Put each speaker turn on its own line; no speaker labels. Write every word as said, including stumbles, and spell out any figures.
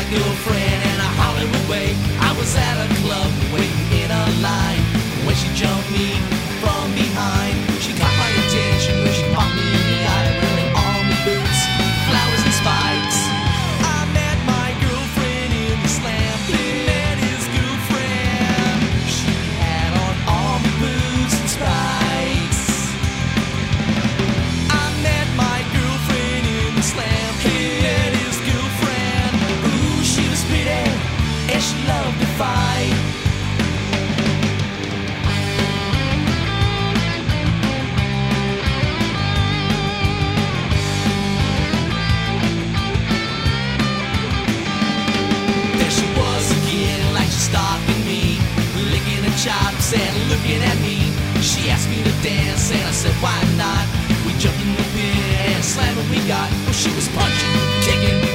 my girlfriend in a Hollywood way. I was at a club waiting in a line. When she jumped me from behind, she caught my attention when she popped me in the eye, wearing army boots, flowers and spikes. I met my girlfriend in the slam. He met his girlfriend. She had on army boots and spikes. I met my girlfriend in the slam. He met his girlfriend. Ooh, she was pretty and she loved to fight. Stalking me, licking her chops and looking at me. She asked me to dance and I said why not. We jumped in the pit and slammed what we got. Well, she was punching, kicking,